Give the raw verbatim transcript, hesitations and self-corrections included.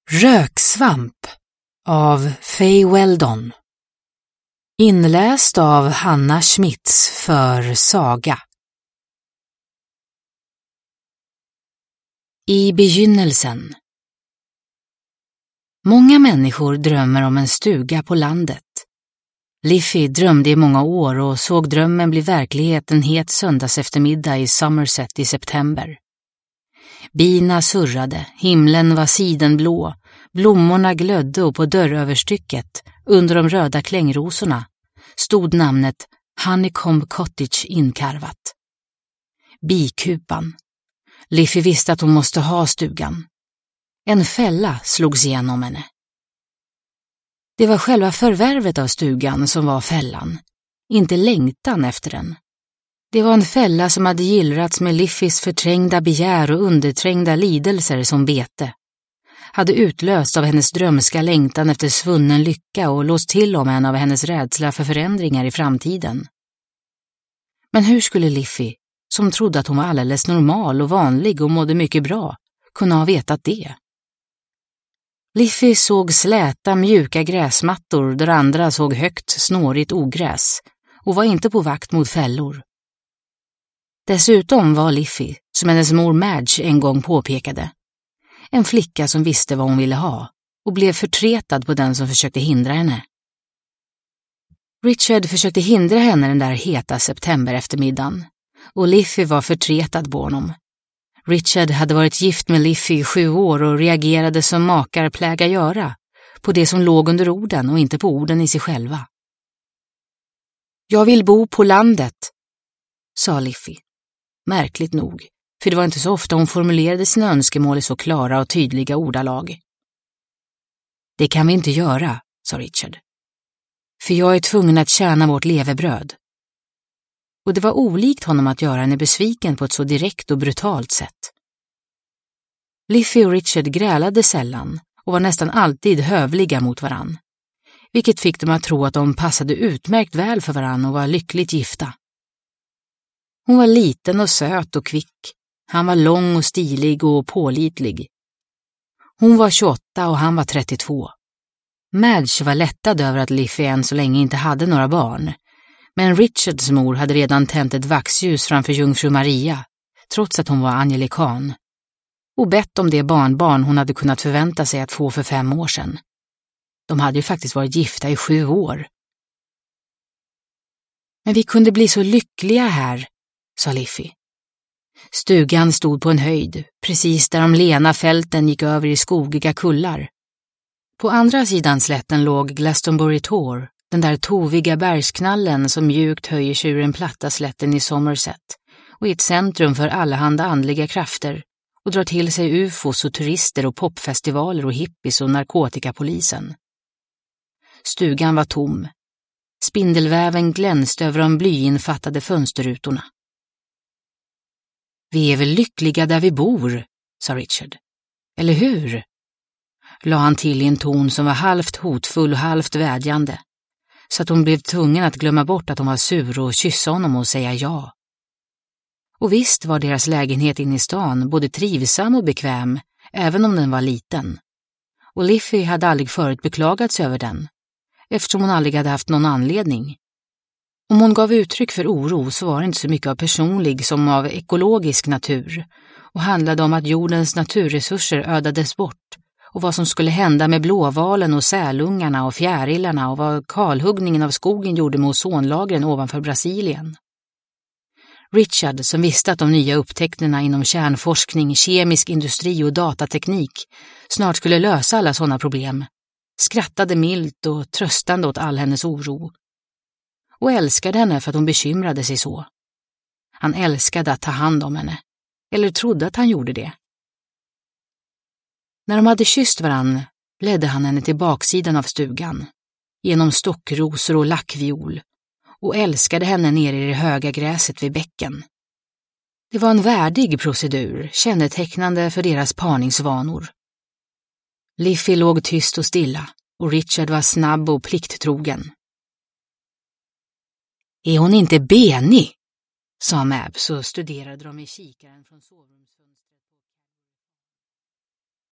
Röksvamp av Faye Weldon. Inläst av Hanna Schmitz för Saga. I begynnelsen. Många människor drömmer om en stuga på landet. Liffey drömde i många år och såg drömmen bli verklighet en het söndagseftermiddag i Somerset i september. Bina surrade, himlen var sidenblå, blommorna glödde och på dörröverstycket, under de röda klängrosorna, stod namnet Honeycomb Cottage inkarvat. Bikupan. Liffey visste att hon måste ha stugan. En fälla slogs igenom henne. Det var själva förvärvet av stugan som var fällan, inte längtan efter den. Det var en fälla som hade gillrats med Liffeys förträngda begär och underträngda lidelser som bete. Hade utlöst av hennes drömska längtan efter svunnen lycka och låst till om henne av hennes rädsla för förändringar i framtiden. Men hur skulle Liffey, som trodde att hon var alldeles normal och vanlig och mådde mycket bra, kunna ha vetat det? Liffey såg släta, mjuka gräsmattor där andra såg högt, snårigt ogräs och var inte på vakt mot fällor. Dessutom var Liffey, som hennes mor Madge en gång påpekade, en flicka som visste vad hon ville ha och blev förtretad på den som försökte hindra henne. Richard försökte hindra henne den där heta september eftermiddagen och Liffey var förtretad på honom. Richard hade varit gift med Liffey i sju år och reagerade som makar pläga göra, på det som låg under orden och inte på orden i sig själva. Jag vill bo på landet, sa Liffey. Märkligt nog, för det var inte så ofta hon formulerade sina önskemål i så klara och tydliga ordalag. Det kan vi inte göra, sa Richard. För jag är tvungen att tjäna vårt levebröd. Och det var olikt honom att göra henne besviken på ett så direkt och brutalt sätt. Liffey och Richard grälade sällan och var nästan alltid hövliga mot varann, vilket fick dem att tro att de passade utmärkt väl för varann och var lyckligt gifta. Hon var liten och söt och kvick. Han var lång och stilig och pålitlig. Hon var tjugoåtta och han var trettiotvå. Madge var lättad över att Liffey än så länge inte hade några barn. Men Richards mor hade redan tänt ett vaxljus framför jungfru Maria, trots att hon var angelikan, och bett om det barnbarn hon hade kunnat förvänta sig att få för fem år sedan. De hade ju faktiskt varit gifta i sju år. Men vi kunde bli så lyckliga här, sa Liffey. Stugan stod på en höjd, precis där de lena fälten gick över i skogiga kullar. På andra sidan slätten låg Glastonbury Tor, den där toviga bergsknallen som mjukt höjer sig ur den platta slätten i Somerset och är ett centrum för allehanda andliga krafter och drar till sig ufos och turister och popfestivaler och hippies och narkotikapolisen. Stugan var tom. Spindelväven glänste över de blyinfattade fönsterrutorna. Vi är väl lyckliga där vi bor, sa Richard. Eller hur? La han till i en ton som var halvt hotfull och halvt vädjande, så att hon blev tvungen att glömma bort att hon var sur och kyssa honom och säga ja. Och visst var deras lägenhet inne i stan både trivsam och bekväm, även om den var liten. Och Liffey hade aldrig förut beklagat sig över den, eftersom hon aldrig hade haft någon anledning. Om hon gav uttryck för oro så var det inte så mycket av personlig som av ekologisk natur och handlade om att jordens naturresurser ödades bort och vad som skulle hända med blåvalen och sälungarna och fjärilarna och vad kalhuggningen av skogen gjorde med ozonlagren ovanför Brasilien. Richard, som visste att de nya upptäckterna inom kärnforskning, kemisk industri och datateknik snart skulle lösa alla sådana problem, skrattade milt och tröstande åt all hennes oro. Och älskade henne för att hon bekymrade sig så. Han älskade att ta hand om henne, eller trodde att han gjorde det. När de hade kysst varann ledde han henne till baksidan av stugan, genom stockrosor och lackviol, och älskade henne nere i det höga gräset vid bäcken. Det var en värdig procedur, kännetecknande för deras parningsvanor. Liffey låg tyst och stilla, och Richard var snabb och plikttrogen. Är hon inte benig? Sa Mab, så studerade de i kikaren från sovrumsfönstret.